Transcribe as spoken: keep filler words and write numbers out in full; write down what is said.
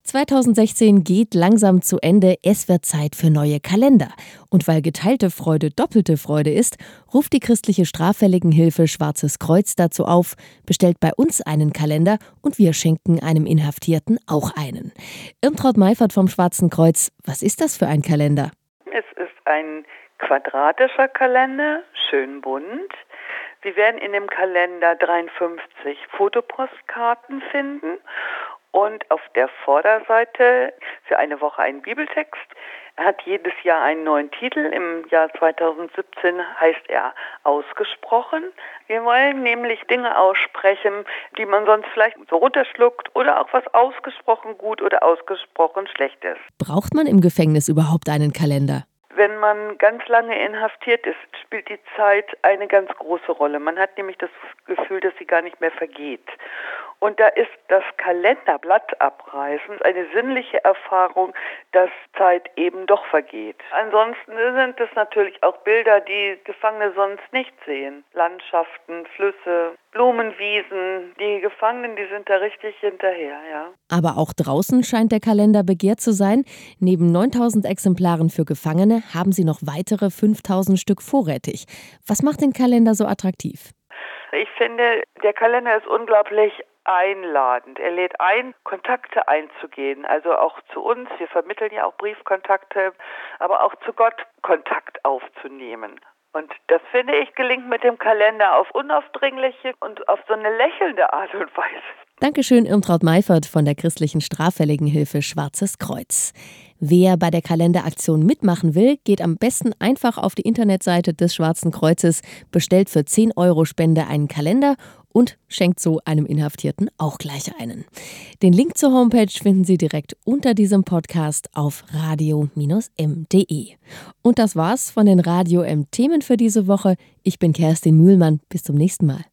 zweitausendsechzehn geht langsam zu Ende, es wird Zeit für neue Kalender. Und weil geteilte Freude doppelte Freude ist, ruft die christliche Straffälligenhilfe Schwarzes Kreuz dazu auf, bestellt bei uns einen Kalender und wir schenken einem Inhaftierten auch einen. Irmtraut Meifert vom Schwarzen Kreuz, was ist das für ein Kalender? Es ist ein quadratischer Kalender, schön bunt. Sie werden in dem Kalender dreiundfünfzig Fotopostkarten finden und auf der Vorderseite für eine Woche einen Bibeltext. Er hat jedes Jahr einen neuen Titel. Im Jahr zweitausendsiebzehn heißt er Ausgesprochen. Wir wollen nämlich Dinge aussprechen, die man sonst vielleicht so runterschluckt oder auch was ausgesprochen gut oder ausgesprochen schlecht ist. Braucht man im Gefängnis überhaupt einen Kalender? Wenn man ganz lange inhaftiert ist, spielt die Zeit eine ganz große Rolle. Man hat nämlich das Gefühl, dass sie gar nicht mehr vergeht. Und da ist das Kalenderblatt abreißen eine sinnliche Erfahrung, dass Zeit eben doch vergeht. Ansonsten sind es natürlich auch Bilder, die Gefangene sonst nicht sehen. Landschaften, Flüsse, Blumenwiesen. Die Gefangenen, die sind da richtig hinterher, ja. Aber auch draußen scheint der Kalender begehrt zu sein. Neben neuntausend Exemplaren für Gefangene haben sie noch weitere fünftausend Stück vorrätig. Was macht den Kalender so attraktiv? Ich finde, der Kalender ist unglaublich einladend. Er lädt ein, Kontakte einzugehen, also auch zu uns. Wir vermitteln ja auch Briefkontakte, aber auch zu Gott Kontakt aufzunehmen. Und das, finde ich, gelingt mit dem Kalender auf unaufdringliche und auf so eine lächelnde Art und Weise. Dankeschön, Irmtraut Meifert von der christlichen Straffälligenhilfe Schwarzes Kreuz. Wer bei der Kalenderaktion mitmachen will, geht am besten einfach auf die Internetseite des Schwarzen Kreuzes, bestellt für zehn Euro Spende einen Kalender und schenkt so einem Inhaftierten auch gleich einen. Den Link zur Homepage finden Sie direkt unter diesem Podcast auf radio Bindestrich m punkt de. Und das war's von den Radio M Themen für diese Woche. Ich bin Kerstin Mühlmann. Bis zum nächsten Mal.